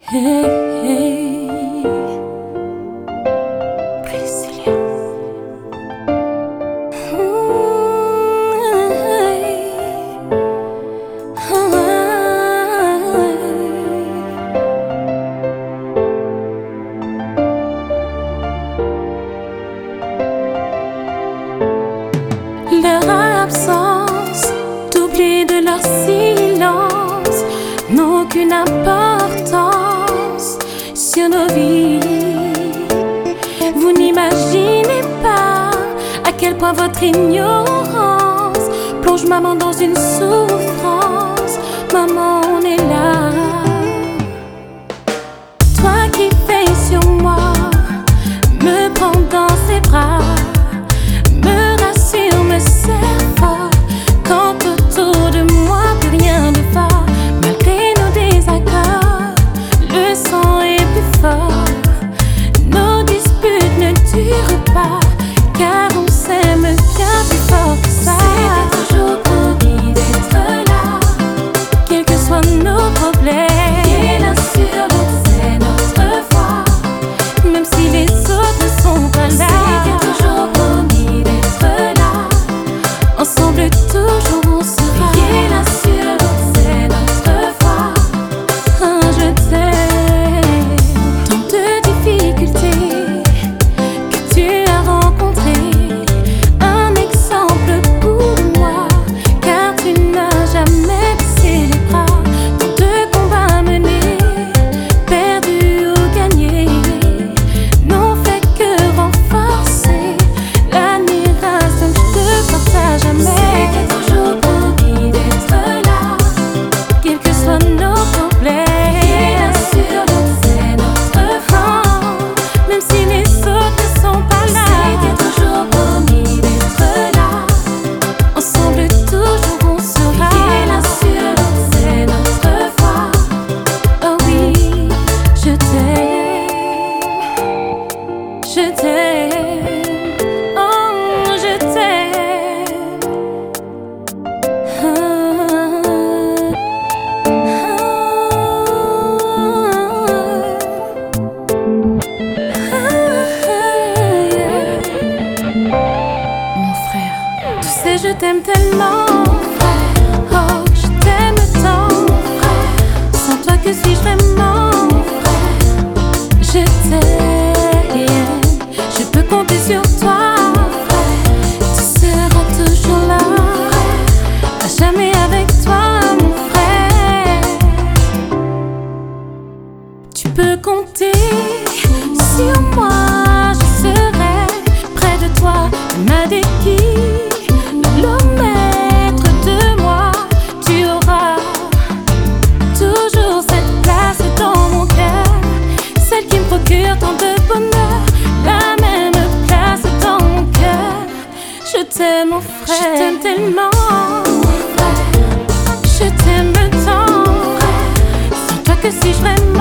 Hey, hey. Priscilla. Leur absence, doublée de leur silence, n'ont aucune importance sur nos vies. Vous n'imaginez pas à quel point votre ignorance plonge maman dans une souffrance. Maman, on est là. Toi qui veilles sur moi, me prends dans ses bras, me rassure, me serre fort, quand autour de moi plus rien ne va. Malgré nos désaccords, le sang est plus fort. Nos disputes ne durent pas, car on s'aime bien plus fort que ça. C'était toujours promis d'être là, quels que soient nos problèmes. Et l'un sur l'autre, c'est notre foi, même si les autres ne sont pas là. C'était toujours promis d'être là, ensemble toujours on sera. Et l'un sur l'autre, c'est notre foi. Je t'aime. Tant de difficultés que tu as rencontrées, un exemple pour moi, car tu n'as jamais baissé les bras. Tant de combats menés, perdus ou gagnés, n'ont fait que renforcer l'admiration que je te porte à jamais. C'était toujours promis d'être là, quels que soient nos problèmes. Et l'un sur l'autre, c'est notre foi, même si les autres ne sont pas là. C'était toujours promis d'être là, ensemble toujours on sera. Et l'un sur l'autre, c'est notre foi. Oh oui, je t'aime, je t'aime, oh je t'aime. Mon frère, tu sais je t'aime tellement, frère. Oh, je t'aime tant, frère. Sans toi que suis-je vraiment, frère? Je t'aime, je peux compter sur toi, frère. Tu seras toujours là, frère. À jamais avec toi, mon frère. Tu peux compter sur moi, je serai près de toi, Madeki, le maître de moi. Tu auras toujours cette place dans mon cœur, celle qui me procure tant de bonheur, la même place dans mon cœur. Je t'aime, mon frère, je t'aime tellement, mon frère. Je t'aime tant, frère. Sans toi que suis-je vraiment?